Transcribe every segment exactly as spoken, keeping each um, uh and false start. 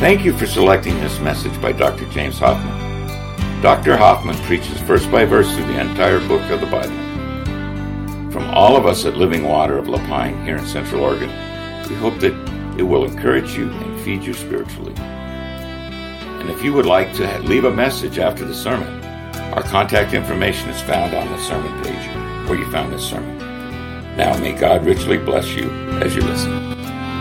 Thank you for selecting this message by Doctor James Hoffman. Doctor Hoffman preaches verse by verse through the entire book of the Bible. From all of us at Living Water of La Pine here in Central Oregon, we hope that it will encourage you and feed you spiritually. And if you would like to leave a message after the sermon, our contact information is found on the sermon page where you found this sermon. Now may God richly bless you as you listen.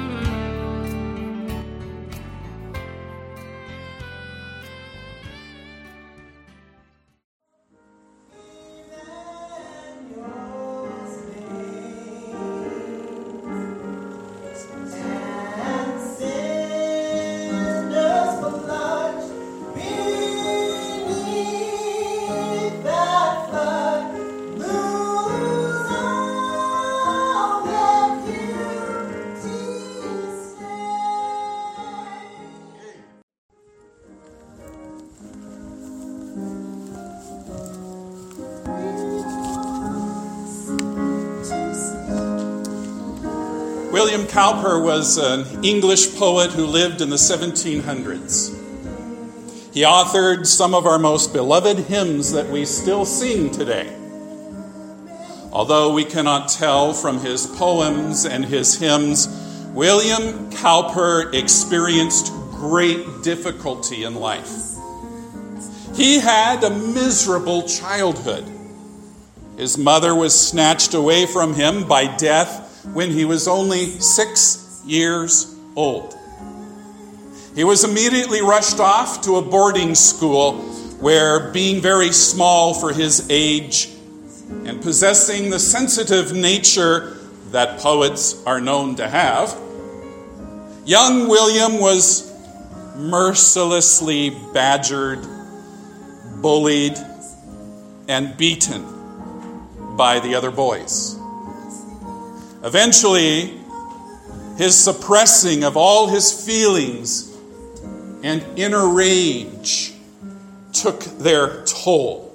William Cowper was an English poet who lived in the seventeen hundreds. He authored some of our most beloved hymns that we still sing today. Although we cannot tell from his poems and his hymns, William Cowper experienced great difficulty in life. He had a miserable childhood. His mother was snatched away from him by death when he was only six years old. He was immediately rushed off to a boarding school where, being very small for his age and possessing the sensitive nature that poets are known to have, young William was mercilessly badgered, bullied, and beaten by the other boys. Eventually, his suppressing of all his feelings and inner rage took their toll.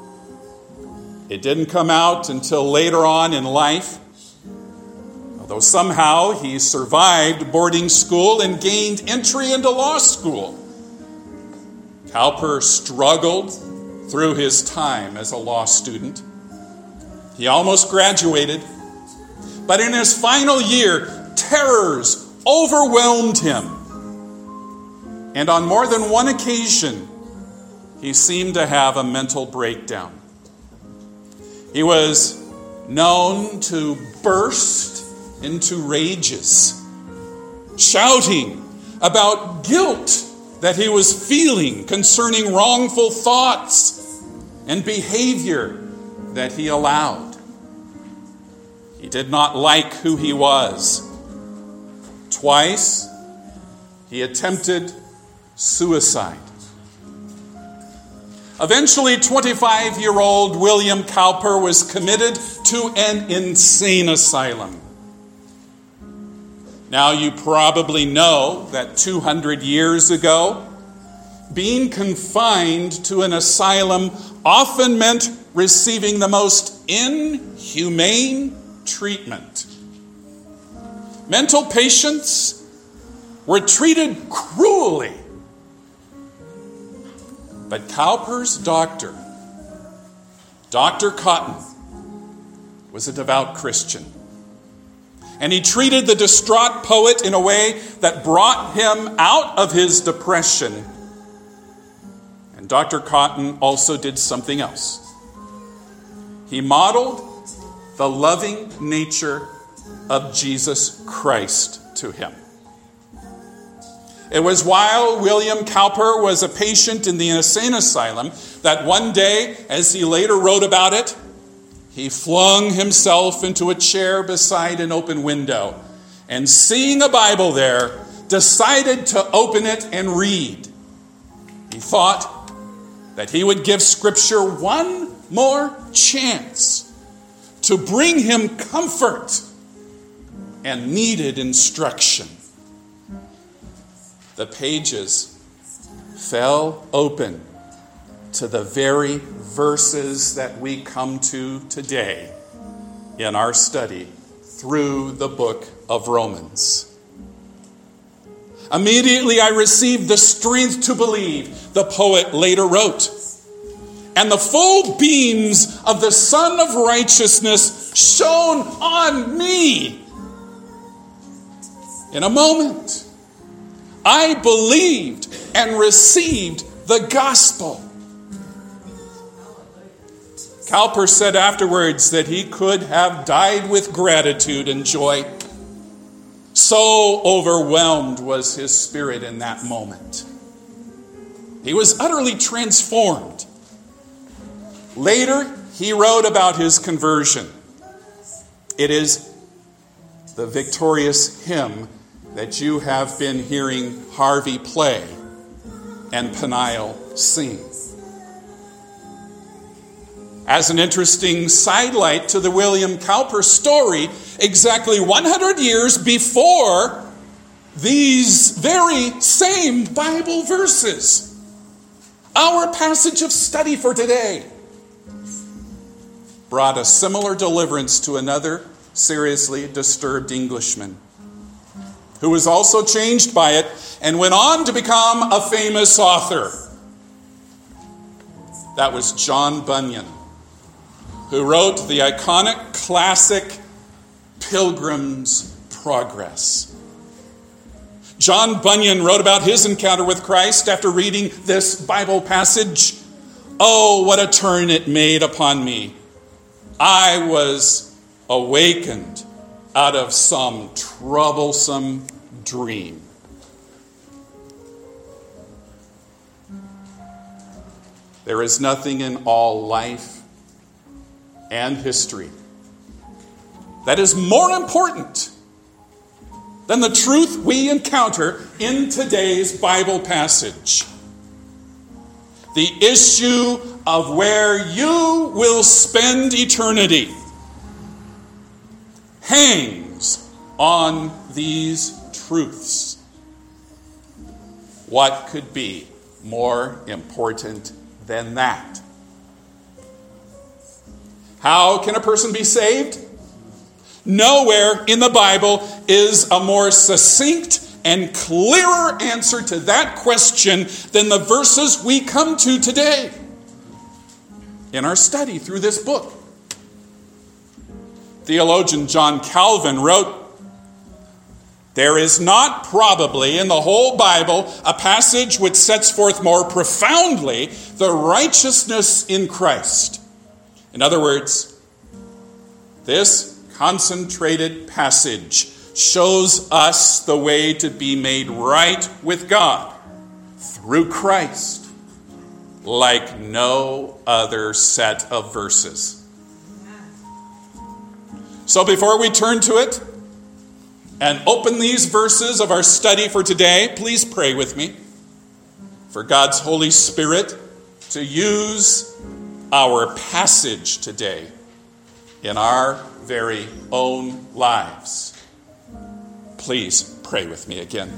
It didn't come out until later on in life, although somehow he survived boarding school and gained entry into law school. Cowper struggled through his time as a law student. He almost graduated. But in his final year, terrors overwhelmed him. And on more than one occasion, he seemed to have a mental breakdown. He was known to burst into rages, shouting about guilt that he was feeling concerning wrongful thoughts and behavior that he allowed. He did not like who he was. Twice, he attempted suicide. Eventually, twenty-five-year-old William Cowper was committed to an insane asylum. Now, you probably know that two hundred years ago, being confined to an asylum often meant receiving the most inhumane treatment. Mental patients were treated cruelly. But Cowper's doctor, Doctor Cotton, was a devout Christian. And he treated the distraught poet in a way that brought him out of his depression. And Doctor Cotton also did something else. He modeled the loving nature of Jesus Christ to him. It was while William Cowper was a patient in the insane asylum that one day, as he later wrote about it, he flung himself into a chair beside an open window and, seeing a Bible there, decided to open it and read. He thought that he would give Scripture one more chance to bring him comfort and needed instruction. The pages fell open to the very verses that we come to today in our study through the book of Romans. Immediately I received the strength to believe, the poet later wrote. And the full beams of the Sun of Righteousness shone on me. In a moment, I believed and received the gospel. Cowper said afterwards that he could have died with gratitude and joy. So overwhelmed was his spirit in that moment. He was utterly transformed. Later, he wrote about his conversion. It is the victorious hymn that you have been hearing Harvey play and Peniel sing. As an interesting sidelight to the William Cowper story, exactly one hundred years before these very same Bible verses, our passage of study for today brought a similar deliverance to another seriously disturbed Englishman who was also changed by it and went on to become a famous author. That was John Bunyan, who wrote the iconic classic Pilgrim's Progress. John Bunyan wrote about his encounter with Christ after reading this Bible passage. Oh, what a turn it made upon me. I was awakened out of some troublesome dream. There is nothing in all life and history that is more important than the truth we encounter in today's Bible passage. The issue of where you will spend eternity hangs on these truths. What could be more important than that? How can a person be saved? Nowhere in the Bible is a more succinct and clearer answer to that question than the verses we come to today in our study through this book. Theologian John Calvin wrote, "There is not probably in the whole Bible a passage which sets forth more profoundly the righteousness in Christ." In other words, this concentrated passage shows us the way to be made right with God through Christ like no other set of verses. So before we turn to it and open these verses of our study for today, please pray with me for God's Holy Spirit to use our passage today in our very own lives. Please pray with me again.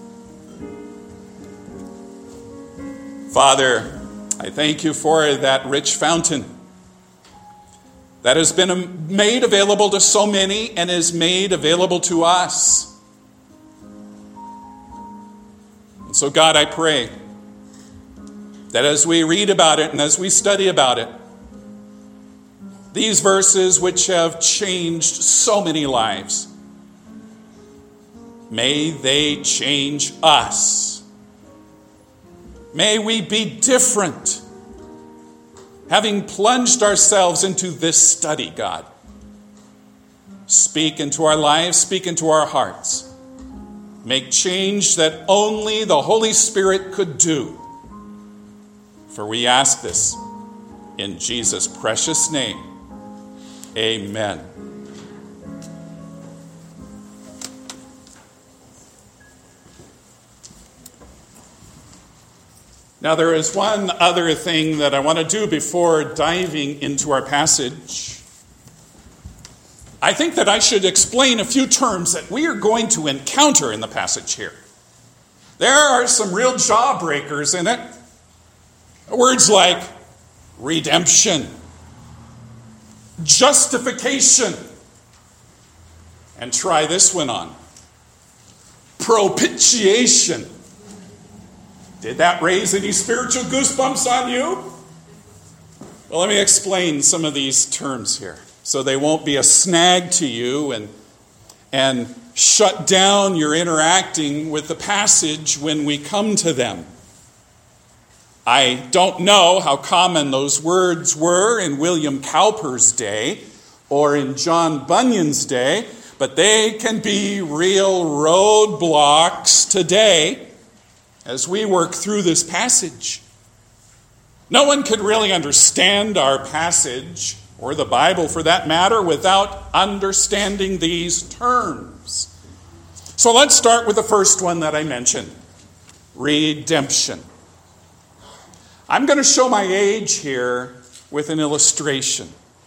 Father, I thank you for that rich fountain that has been made available to so many and is made available to us. And so, God, I pray that as we read about it and as we study about it, these verses which have changed so many lives, may they change us. May we be different, having plunged ourselves into this study, God. Speak into our lives, speak into our hearts. Make change that only the Holy Spirit could do. For we ask this in Jesus' precious name. Amen. Now, there is one other thing that I want to do before diving into our passage. I think that I should explain a few terms that we are going to encounter in the passage here. There are some real jawbreakers in it. Words like redemption, justification, and try this one on, Propitiation. Did that raise any spiritual goosebumps on you? Well, let me explain some of these terms here so they won't be a snag to you and, and shut down your interacting with the passage when we come to them. I don't know how common those words were in William Cowper's day or in John Bunyan's day, but they can be real roadblocks today as we work through this passage. No one could really understand our passage, or the Bible for that matter, without understanding these terms. So let's start with the first one that I mentioned, redemption. I'm going to show my age here with an illustration.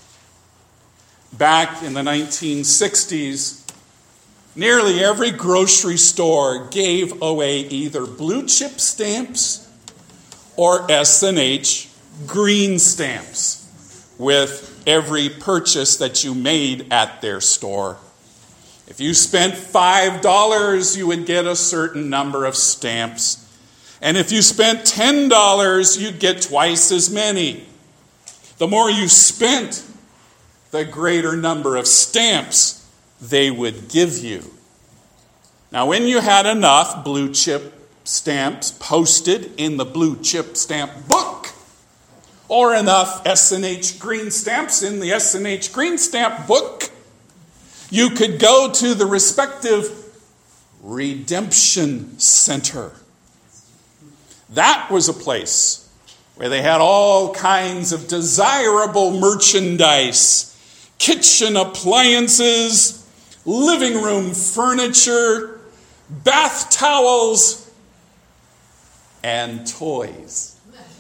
Back in the nineteen sixties, nearly every grocery store gave away either blue chip stamps or S and H green stamps with every purchase that you made at their store. If you spent five dollars, you would get a certain number of stamps. And if you spent ten dollars, you'd get twice as many. The more you spent, the greater number of stamps they would give you. Now, when you had enough blue chip stamps posted in the blue chip stamp book, or enough S and H green stamps in the S and H green stamp book, you could go to the respective redemption center. That was a place where they had all kinds of desirable merchandise, kitchen appliances, living room furniture, bath towels, and toys.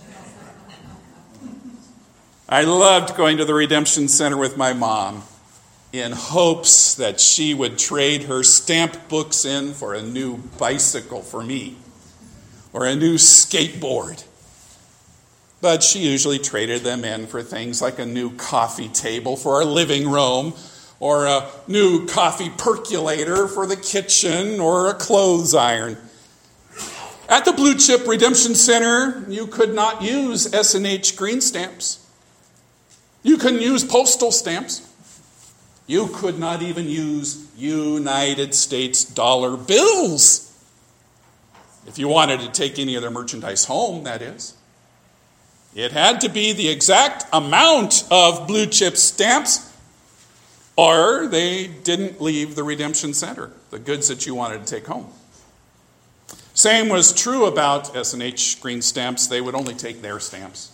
I loved going to the Redemption Center with my mom in hopes that she would trade her stamp books in for a new bicycle for me or a new skateboard. But she usually traded them in for things like a new coffee table for our living room, or a new coffee percolator for the kitchen, or a clothes iron. At the Blue Chip Redemption Center, you could not use S and H green stamps. You couldn't use postal stamps. You could not even use United States dollar bills. If you wanted to take any of their merchandise home, that is. It had to be the exact amount of blue chip stamps, or they didn't leave the Redemption Center, the goods that you wanted to take home. Same was true about S and H green stamps. They would only take their stamps.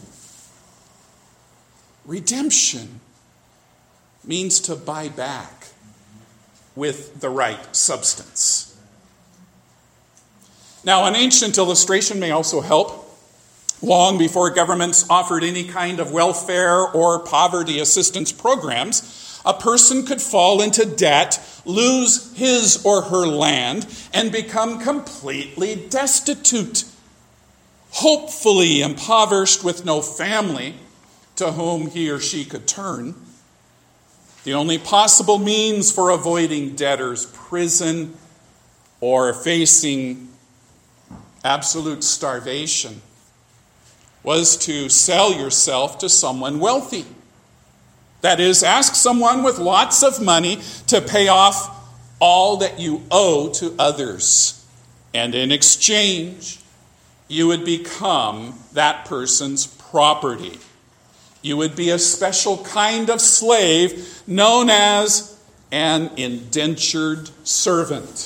Redemption means to buy back with the right substance. Now, an ancient illustration may also help. Long before governments offered any kind of welfare or poverty assistance programs, a person could fall into debt, lose his or her land, and become completely destitute, hopefully impoverished with no family to whom he or she could turn. The only possible means for avoiding debtors' prison or facing absolute starvation was to sell yourself to someone wealthy. That is, ask someone with lots of money to pay off all that you owe to others. And in exchange, you would become that person's property. You would be a special kind of slave known as an indentured servant.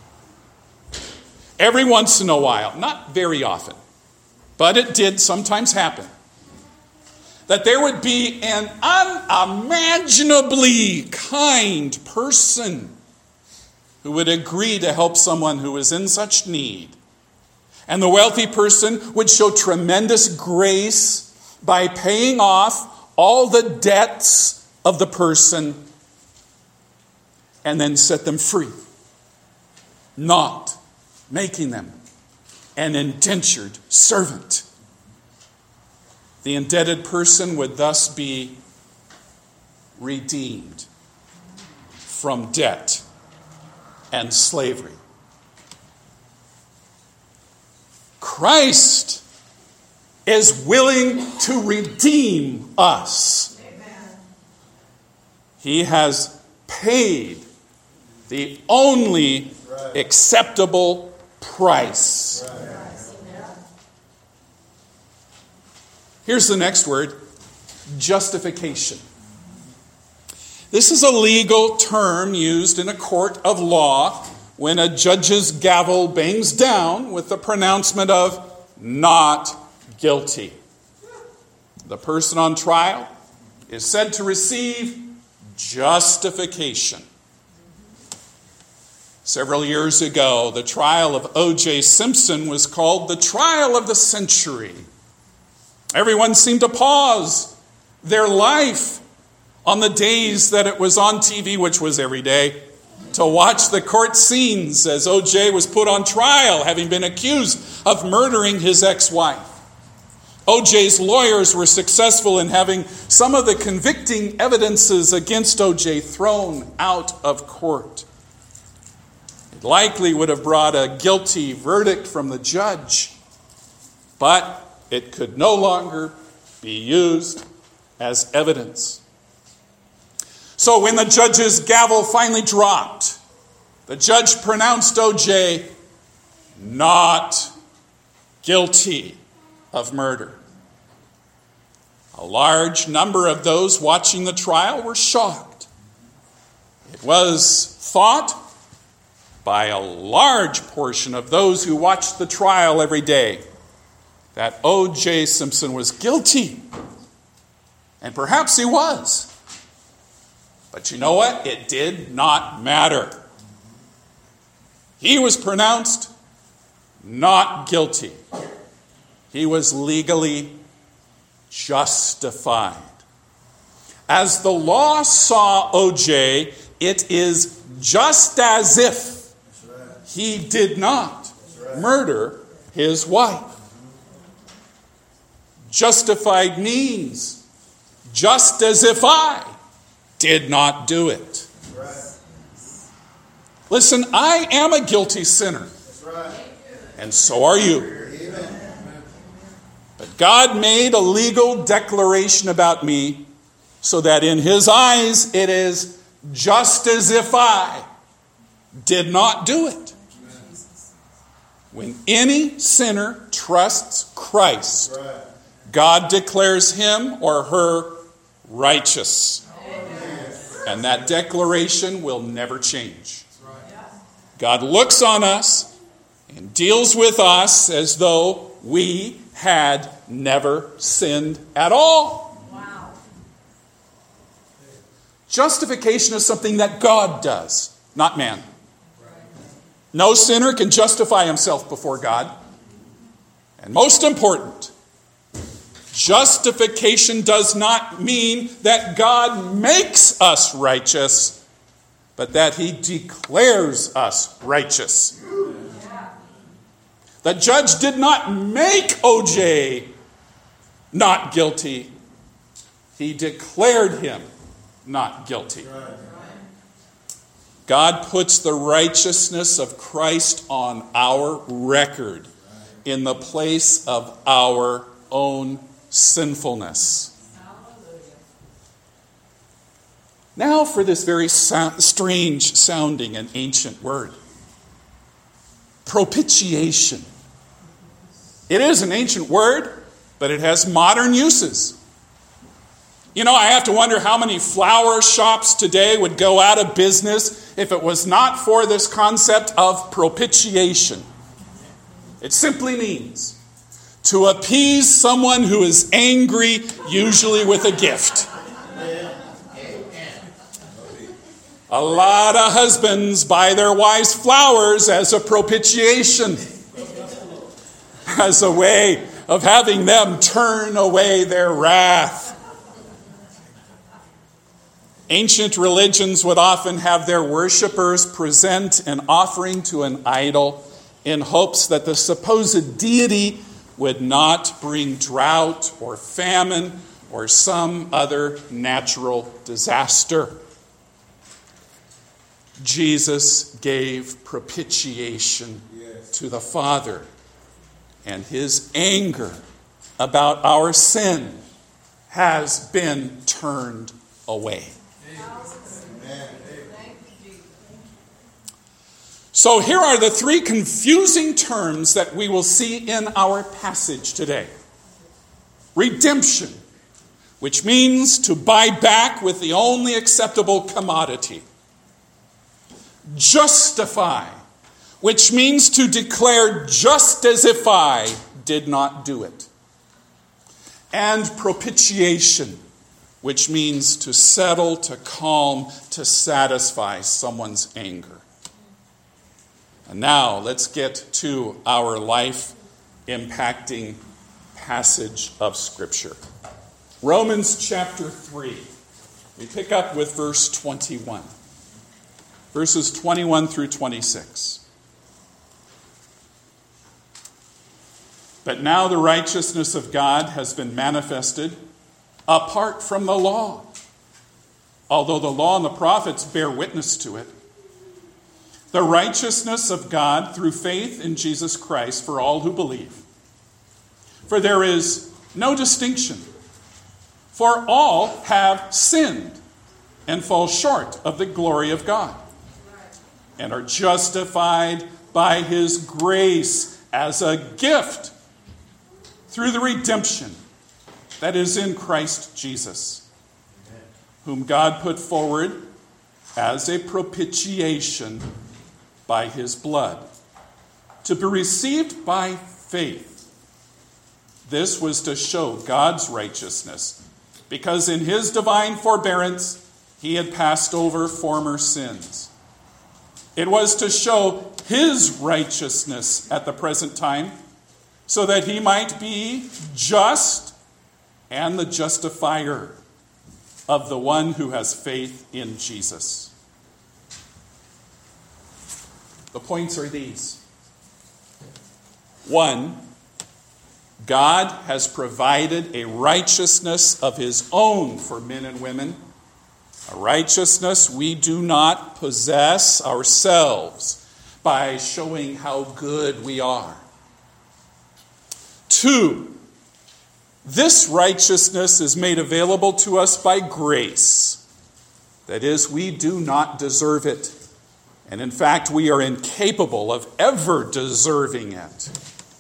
Every once in a while, not very often, but it did sometimes happen, that there would be an unimaginably kind person who would agree to help someone who was in such need. And the wealthy person would show tremendous grace by paying off all the debts of the person and then set them free, not making them an indentured servant. The indebted person would thus be redeemed from debt and slavery. Christ is willing to redeem us. Amen. He has paid the only acceptable price. Here's the next word, justification. This is a legal term used in a court of law when a judge's gavel bangs down with the pronouncement of not guilty. The person on trial is said to receive justification. Several years ago, the trial of O J Simpson was called the trial of the century. Everyone seemed to pause their life on the days that it was on T V, which was every day, to watch the court scenes as O J was put on trial, having been accused of murdering his ex-wife. O J's lawyers were successful in having some of the convicting evidences against O J thrown out of court. It likely would have brought a guilty verdict from the judge, but it could no longer be used as evidence. So when the judge's gavel finally dropped, the judge pronounced O J not guilty of murder. A large number of those watching the trial were shocked. It was thought by a large portion of those who watched the trial every day that O J Simpson was guilty. And perhaps he was. But you know what? It did not matter. He was pronounced not guilty. He was legally justified. As the law saw O J, it is just as if he did not murder his wife. Justified means just as if I did not do it. Listen, I am a guilty sinner. And so are you. But God made a legal declaration about me so that in his eyes it is just as if I did not do it. When any sinner trusts Christ, God declares him or her righteous. And that declaration will never change. God looks on us and deals with us as though we had never sinned at all. Wow. Justification is something that God does, not man. No sinner can justify himself before God. And most important, justification does not mean that God makes us righteous, but that he declares us righteous. The judge did not make O J not guilty. He declared him not guilty. God puts the righteousness of Christ on our record in the place of our own sinfulness. Now for this very so- strange sounding and ancient word. Propitiation. It is an ancient word, but it has modern uses. You know, I have to wonder how many flower shops today would go out of business if it was not for this concept of propitiation. It simply means to appease someone who is angry, usually with a gift. A lot of husbands buy their wives flowers as a propitiation, as a way of having them turn away their wrath. Ancient religions would often have their worshipers present an offering to an idol in hopes that the supposed deity would not bring drought or famine or some other natural disaster. Jesus gave propitiation to the Father, and his anger about our sin has been turned away. Amen. So here are the three confusing terms that we will see in our passage today. Redemption, which means to buy back with the only acceptable commodity. Justify, which means to declare just as if I did not do it. And propitiation, which means to settle, to calm, to satisfy someone's anger. And now let's get to our life-impacting passage of Scripture. Romans chapter three. We pick up with verse twenty-one. Verses twenty-one through twenty-six. But now the righteousness of God has been manifested apart from the law, although the law and the prophets bear witness to it. The righteousness of God through faith in Jesus Christ for all who believe. For there is no distinction, for all have sinned and fall short of the glory of God, and are justified by his grace as a gift through the redemption that is in Christ Jesus, whom God put forward as a propitiation by his blood, to be received by faith. This was to show God's righteousness, because in his divine forbearance he had passed over former sins. It was to show his righteousness at the present time, so that he might be just and the justifier of the one who has faith in Jesus. The points are these. One, God has provided a righteousness of his own for men and women, a righteousness we do not possess ourselves by showing how good we are. Two, this righteousness is made available to us by grace. That is, we do not deserve it. And in fact, we are incapable of ever deserving it.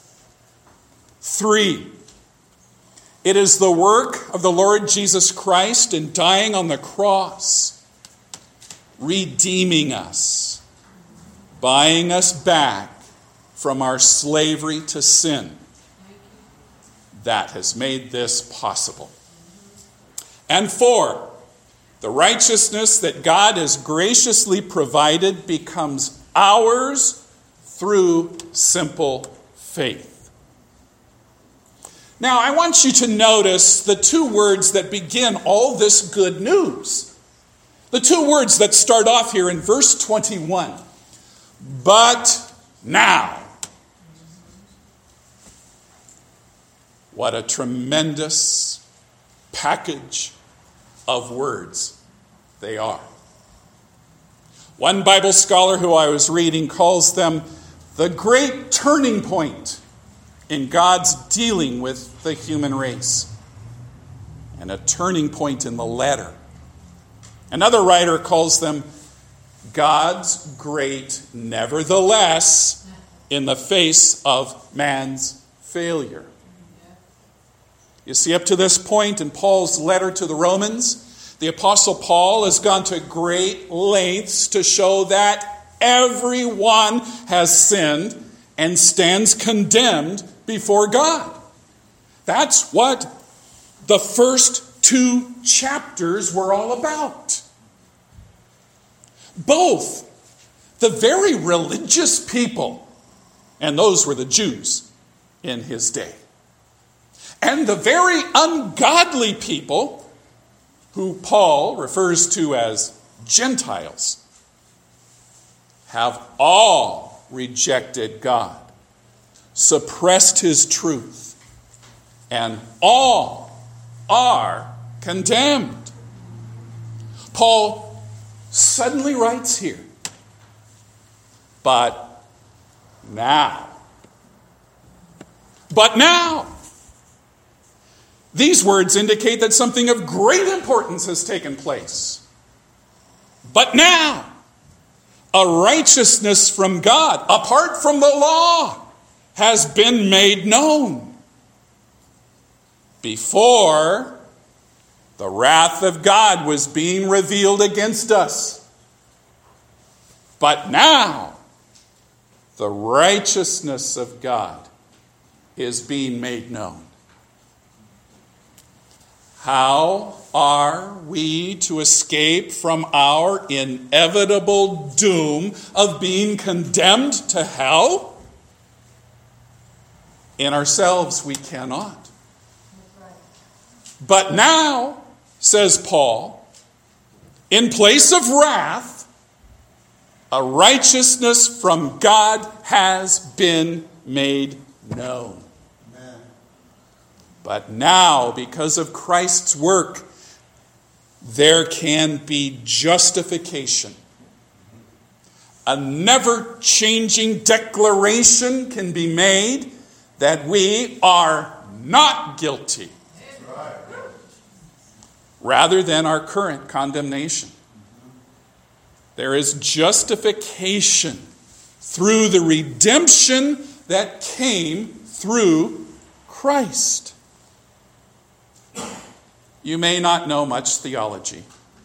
Three, it is the work of the Lord Jesus Christ in dying on the cross, redeeming us, buying us back from our slavery to sin. That has made this possible. And four, the righteousness that God has graciously provided becomes ours through simple faith. Now, I want you to notice the two words that begin all this good news. The two words that start off here in verse twenty-one. But now. What a tremendous package of words they are. One Bible scholar who I was reading calls them the great turning point in God's dealing with the human race, and a turning point in the letter. Another writer calls them God's great nevertheless in the face of man's failure. You see, up to this point in Paul's letter to the Romans, the Apostle Paul has gone to great lengths to show that everyone has sinned and stands condemned before God. That's what the first two chapters were all about. Both the very religious people, and those were the Jews in his day, and the very ungodly people, who Paul refers to as Gentiles, have all rejected God, suppressed his truth, and all are condemned. Paul suddenly writes here, but now. But now, these words indicate that something of great importance has taken place. But now, a righteousness from God, apart from the law, has been made known. Before, the wrath of God was being revealed against us. But now, the righteousness of God is being made known. How are we to escape from our inevitable doom of being condemned to hell? In ourselves, we cannot. But now, says Paul, in place of wrath, a righteousness from God has been made known. Amen. But now, because of Christ's work, there can be justification. A never-changing declaration can be made that we are not guilty, rather than our current condemnation. There is justification through the redemption that came through Christ. You may not know much theology.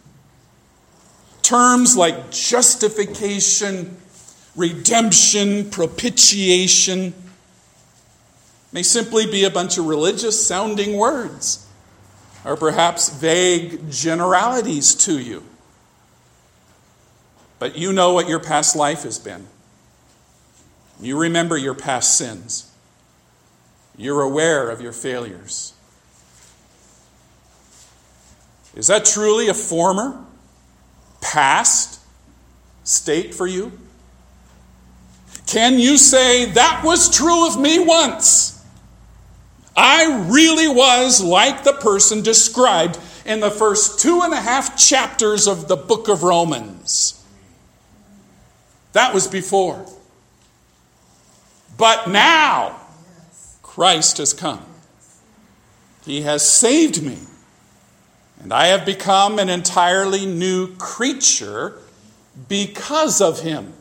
Terms like justification, redemption, propitiation may simply be a bunch of religious-sounding words, or perhaps vague generalities to you. But you know what your past life has been. You remember your past sins. You're aware of your failures. Is that truly a former, past state for you? Can you say, that was true of me once? I really was like the person described in the first two and a half chapters of the book of Romans. That was before. But now, Christ has come. He has saved me. And I have become an entirely new creature because of him.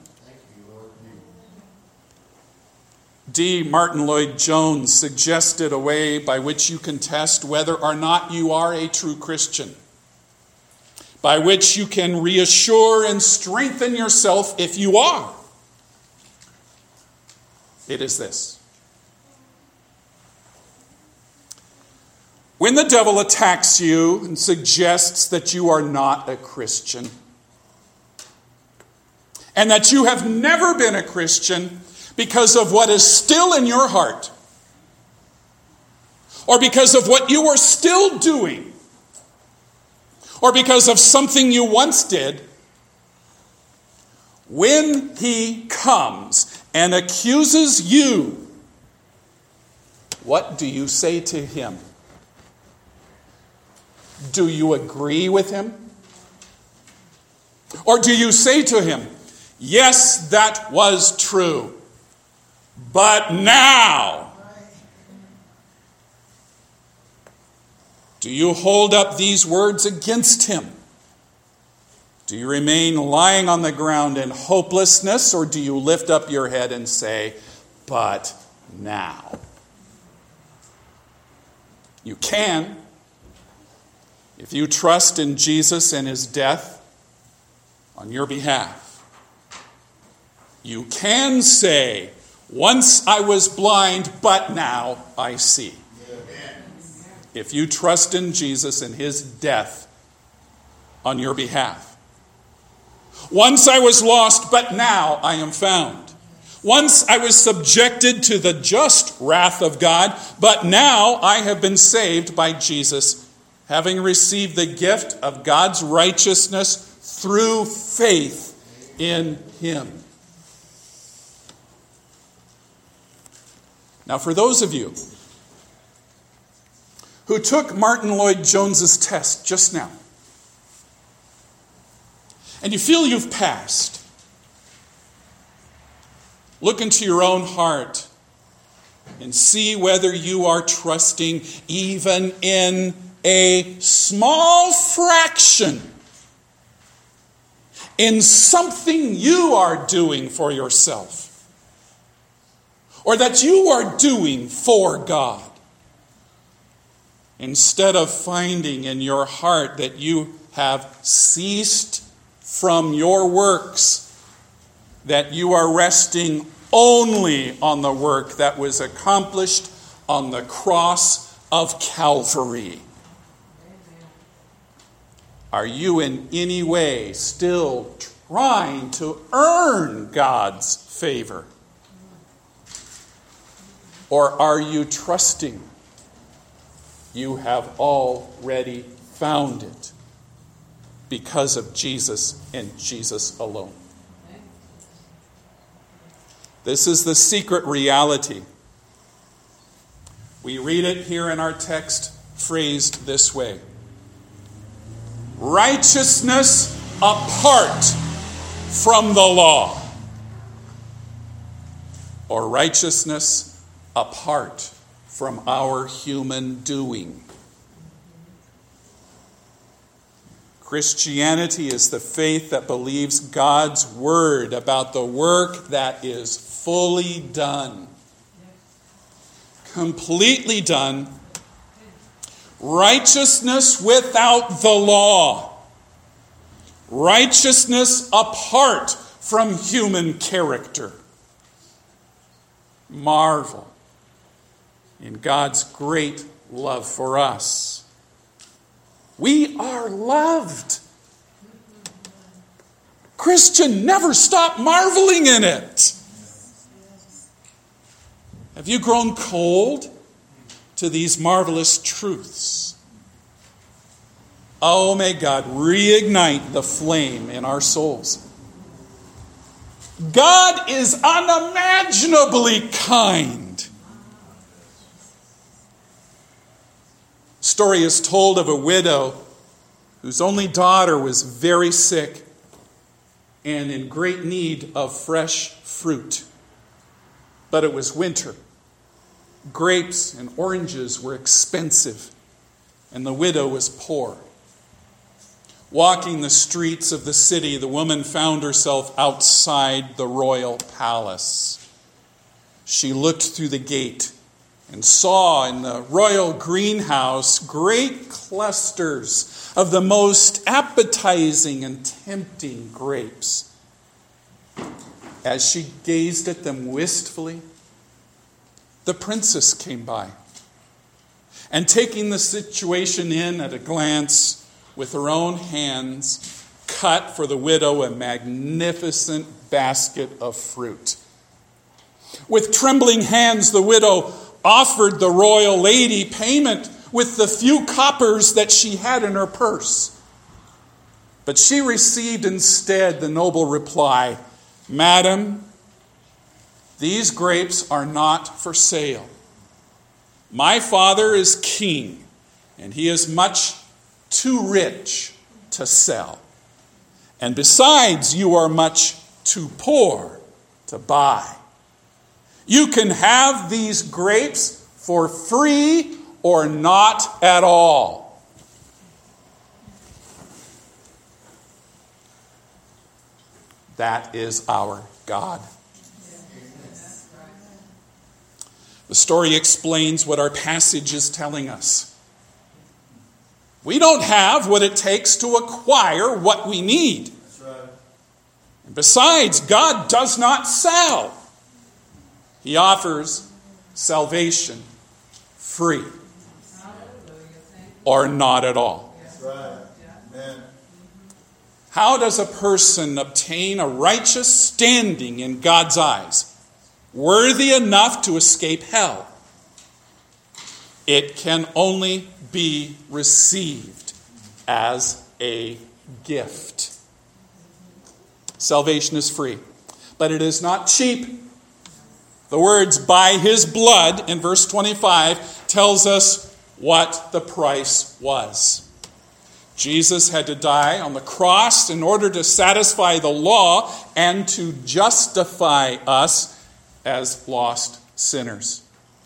D. Martin Lloyd-Jones suggested a way by which you can test whether or not you are a true Christian, by which you can reassure and strengthen yourself if you are. It is this. When the devil attacks you and suggests that you are not a Christian, and that you have never been a Christian because of what is still in your heart, or because of what you are still doing, or because of something you once did, when he comes and accuses you, what do you say to him? Do you agree with him? Or do you say to him, yes, that was true, but now? Do you hold up these words against him? Do you remain lying on the ground in hopelessness, or do you lift up your head and say, but now? You can, if you trust in Jesus and his death on your behalf. You can say, once I was blind, but now I see. If you trust in Jesus and his death on your behalf. Once I was lost, but now I am found. Once I was subjected to the just wrath of God, but now I have been saved by Jesus, having received the gift of God's righteousness through faith in him. Now, for those of you who took Martin Lloyd-Jones's test just now, and you feel you've passed, look into your own heart and see whether you are trusting even in a small fraction in something you are doing for yourself, or that you are doing for God, instead of finding in your heart that you have ceased from your works, that you are resting only on the work that was accomplished on the cross of Calvary. Are you in any way still trying to earn God's favor? Or are you trusting you have already found it because of Jesus and Jesus alone? This is the secret reality. We read it here in our text phrased this way: righteousness apart from the law, or righteousness apart from our human doing. Christianity is the faith that believes God's word about the work that is fully done, completely done, righteousness without the law, righteousness apart from human character. Marvel in God's great love for us. We are loved. Christian, never stop marveling in it. Have you grown cold to these marvelous truths? Oh, may God reignite the flame in our souls. God is unimaginably kind. Story is told of a widow whose only daughter was very sick and in great need of fresh fruit. But it was winter. Grapes and oranges were expensive, and the widow was poor. Walking the streets of the city, the woman found herself outside the royal palace. She looked through the gate and saw in the royal greenhouse great clusters of the most appetizing and tempting grapes. As she gazed at them wistfully, the princess came by, and taking the situation in at a glance, with her own hands, cut for the widow a magnificent basket of fruit. With trembling hands, the widow offered the royal lady payment with the few coppers that she had in her purse. But she received instead the noble reply, "Madam, these grapes are not for sale. My father is king, and he is much too rich to sell. And besides, you are much too poor to buy. You can have these grapes for free or not at all." That is our God. The story explains what our passage is telling us. We don't have what it takes to acquire what we need. That's right. And besides, God does not sell. He offers salvation free or not at all. That's right. Amen. How does a person obtain a righteous standing in God's eyes, worthy enough to escape hell? It can only be received as a gift. Salvation is free, but it is not cheap. The words "by his blood" in verse twenty-five tells us what the price was. Jesus had to die on the cross in order to satisfy the law and to justify us as lost sinners.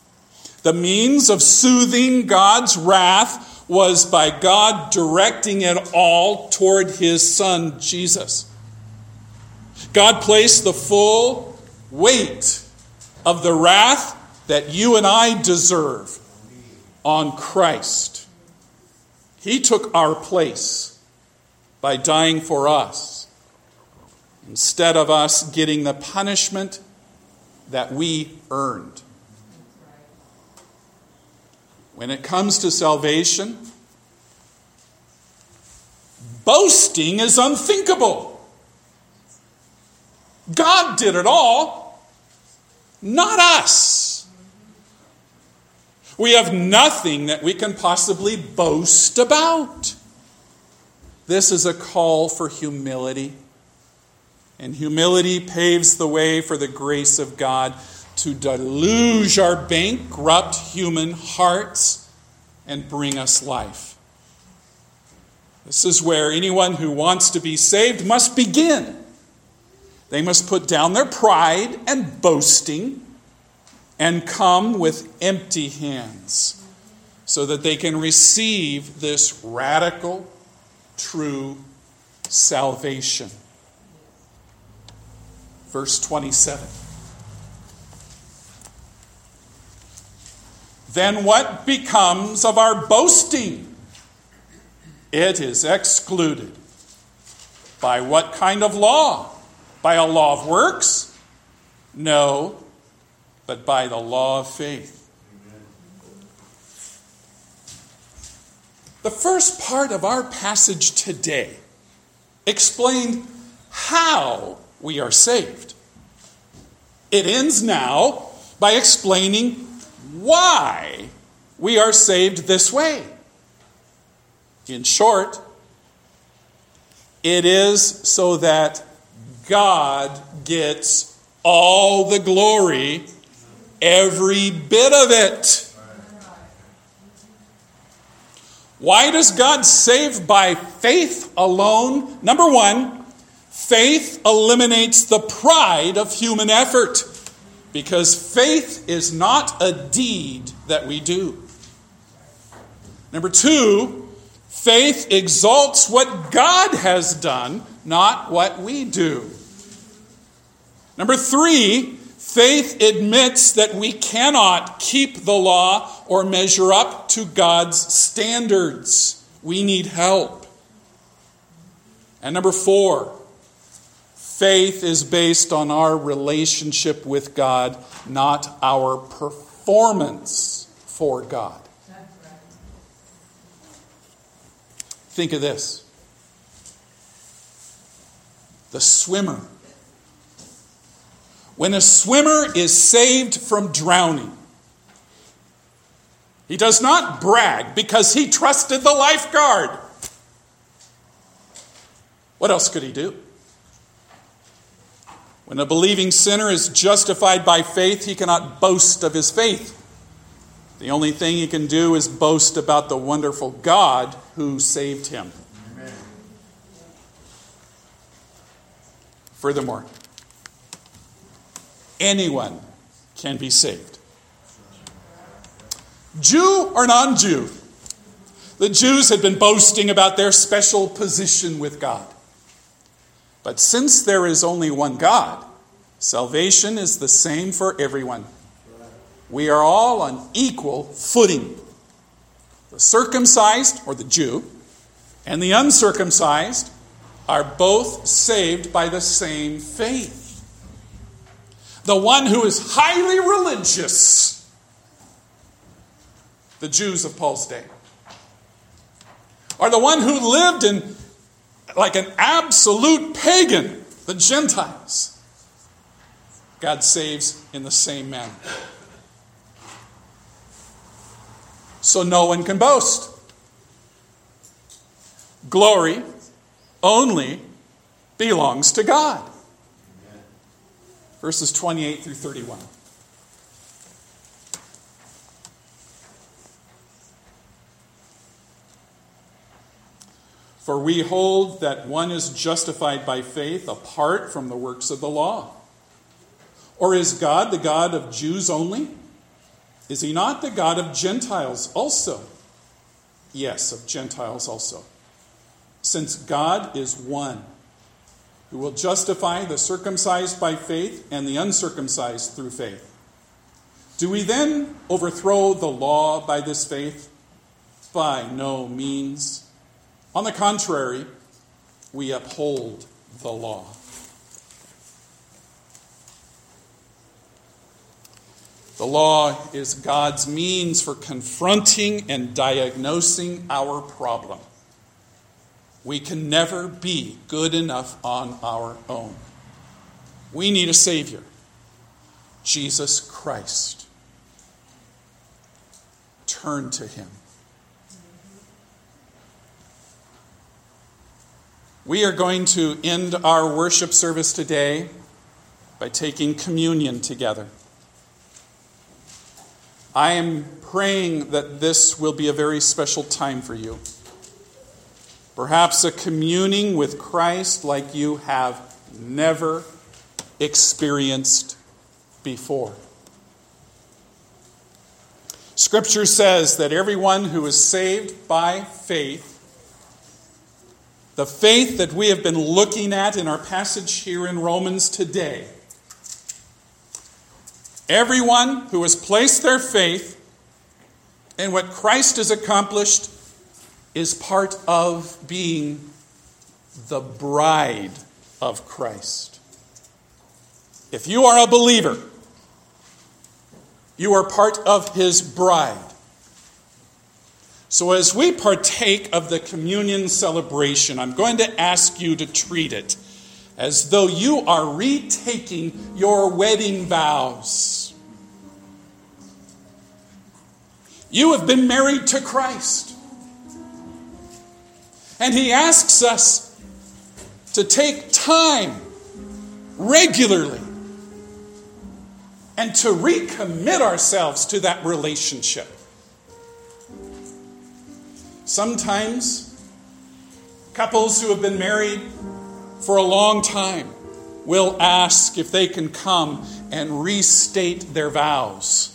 The means of soothing God's wrath was by God directing it all toward his Son, Jesus. God placed the full weight of the wrath that you and I deserve on Christ. He took our place by dying for us, instead of us getting the punishment that we earned. When it comes to salvation, boasting is unthinkable. God did it all, not us. We have nothing that we can possibly boast about. This is a call for humility. And humility paves the way for the grace of God to deluge our bankrupt human hearts and bring us life. This is where anyone who wants to be saved must begin. They must put down their pride and boasting and come with empty hands so that they can receive this radical, true salvation. Verse twenty-seven. Then what becomes of our boasting? It is excluded. By what kind of law? By a law of works? No, but by the law of faith. Amen. The first part of our passage today explained how we are saved. It ends now by explaining why we are saved this way. In short, it is so that God gets all the glory, every bit of it. Why does God save by faith alone? Number one, faith eliminates the pride of human effort, because faith is not a deed that we do. Number two, faith exalts what God has done, not what we do. Number three, faith admits that we cannot keep the law or measure up to God's standards. We need help. And number four, faith is based on our relationship with God, not our performance for God. Think of this. The swimmer. When a swimmer is saved from drowning, he does not brag because he trusted the lifeguard. What else could he do? When a believing sinner is justified by faith, he cannot boast of his faith. The only thing he can do is boast about the wonderful God who saved him. Amen. Furthermore, anyone can be saved. Jew or non-Jew. The Jews had been boasting about their special position with God. But since there is only one God, salvation is the same for everyone. We are all on equal footing. The circumcised, or the Jew, and the uncircumcised are both saved by the same faith. The one who is highly religious, the Jews of Paul's day, or the one who lived in like an absolute pagan, the Gentiles, God saves in the same manner. So no one can boast. Glory only belongs to God. Verses twenty-eight through thirty-one. For we hold that one is justified by faith apart from the works of the law. Or is God the God of Jews only? Is he not the God of Gentiles also? Yes, of Gentiles also. Since God is one, who will justify the circumcised by faith and the uncircumcised through faith. Do we then overthrow the law by this faith? By no means. On the contrary, we uphold the law. The law is God's means for confronting and diagnosing our problem. We can never be good enough on our own. We need a Savior, Jesus Christ. Turn to him. We are going to end our worship service today by taking communion together. I am praying that this will be a very special time for you. Perhaps a communing with Christ like you have never experienced before. Scripture says that everyone who is saved by faith, the faith that we have been looking at in our passage here in Romans today, everyone who has placed their faith in what Christ has accomplished is part of being the bride of Christ. If you are a believer, you are part of his bride. So as we partake of the communion celebration, I'm going to ask you to treat it as though you are retaking your wedding vows. You have been married to Christ. And he asks us to take time regularly and to recommit ourselves to that relationship. Sometimes couples who have been married for a long time will ask if they can come and restate their vows.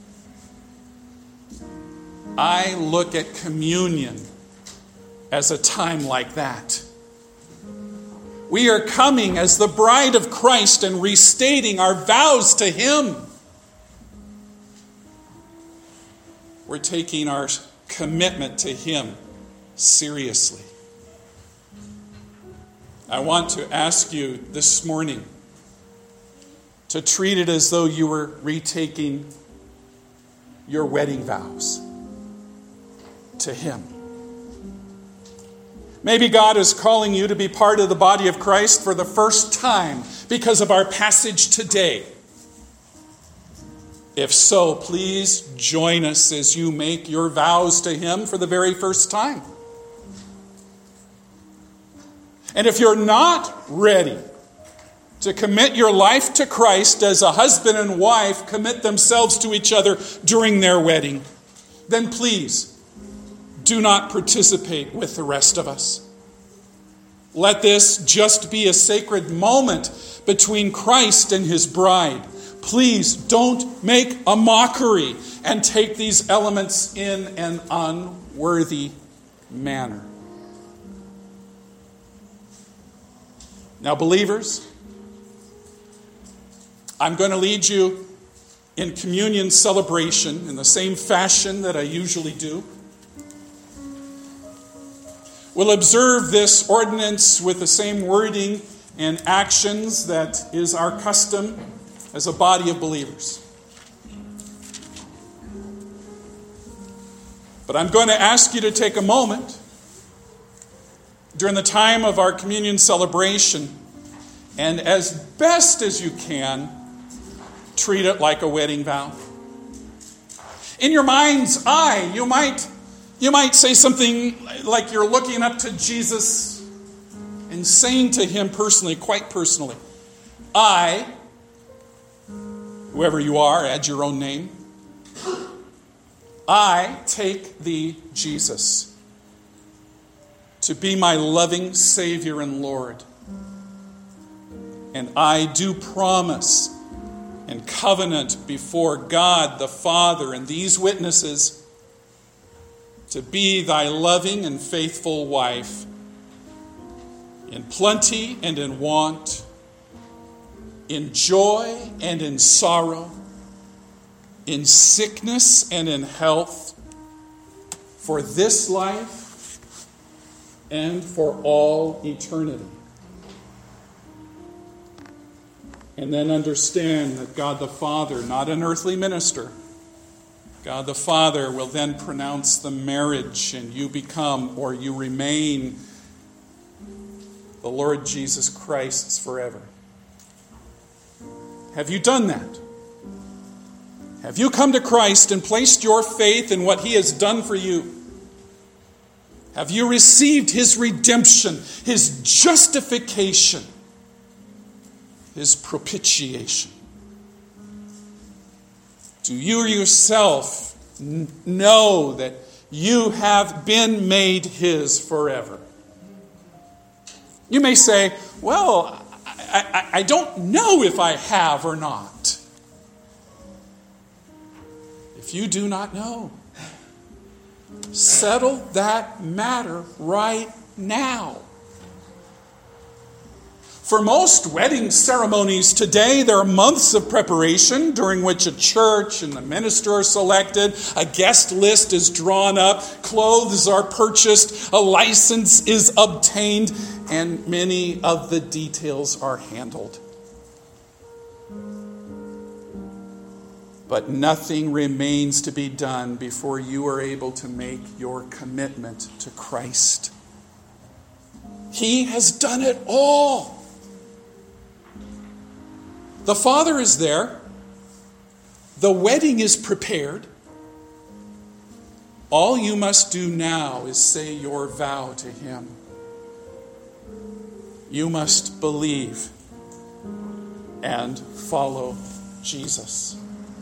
I look at communion as a time like that. We are coming as the bride of Christ and restating our vows to him. We're taking our commitment to him seriously. I want to ask you this morning to treat it as though you were retaking your wedding vows to him. Maybe God is calling you to be part of the body of Christ for the first time because of our passage today. If so, please join us as you make your vows to him for the very first time. And if you're not ready to commit your life to Christ as a husband and wife commit themselves to each other during their wedding, then please do not participate with the rest of us. Let this just be a sacred moment between Christ and his bride. Please don't make a mockery and take these elements in an unworthy manner. Now, believers, I'm going to lead you in communion celebration in the same fashion that I usually do. We'll observe this ordinance with the same wording and actions that is our custom as a body of believers. But I'm going to ask you to take a moment during the time of our communion celebration and as best as you can, treat it like a wedding vow. In your mind's eye, you might You might say something like you're looking up to Jesus and saying to him personally, quite personally, I, whoever you are, add your own name, I take thee, Jesus, to be my loving Savior and Lord. And I do promise and covenant before God the Father and these witnesses to be thy loving and faithful wife in plenty and in want, in joy and in sorrow, in sickness and in health, for this life and for all eternity. And then understand that God the Father, not an earthly minister, God the Father will then pronounce the marriage, and you become or you remain the Lord Jesus Christ's forever. Have you done that? Have you come to Christ and placed your faith in what he has done for you? Have you received his redemption, his justification, his propitiation? Do you yourself n- know that you have been made his forever? You may say, well, I, I, I don't know if I have or not. If you do not know, settle that matter right now. For most wedding ceremonies today, there are months of preparation during which a church and the minister are selected, a guest list is drawn up, clothes are purchased, a license is obtained, and many of the details are handled. But nothing remains to be done before you are able to make your commitment to Christ. He has done it all. The Father is there. The wedding is prepared. All you must do now is say your vow to him. You must believe and follow Jesus.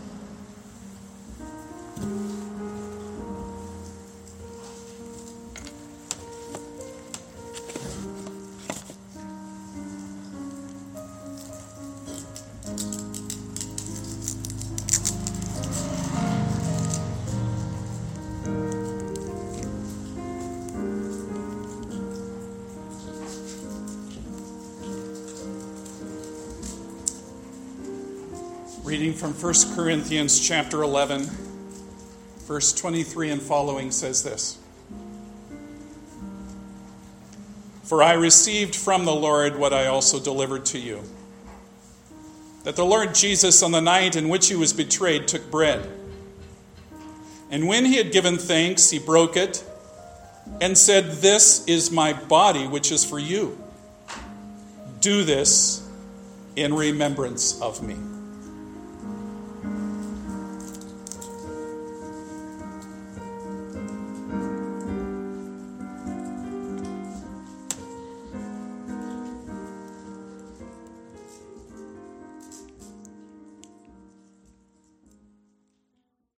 Reading from First Corinthians chapter eleven, verse twenty-three and following says this. For I received from the Lord what I also delivered to you, that the Lord Jesus, on the night in which he was betrayed, took bread. And when he had given thanks, he broke it and said, "This is my body, which is for you. Do this in remembrance of me."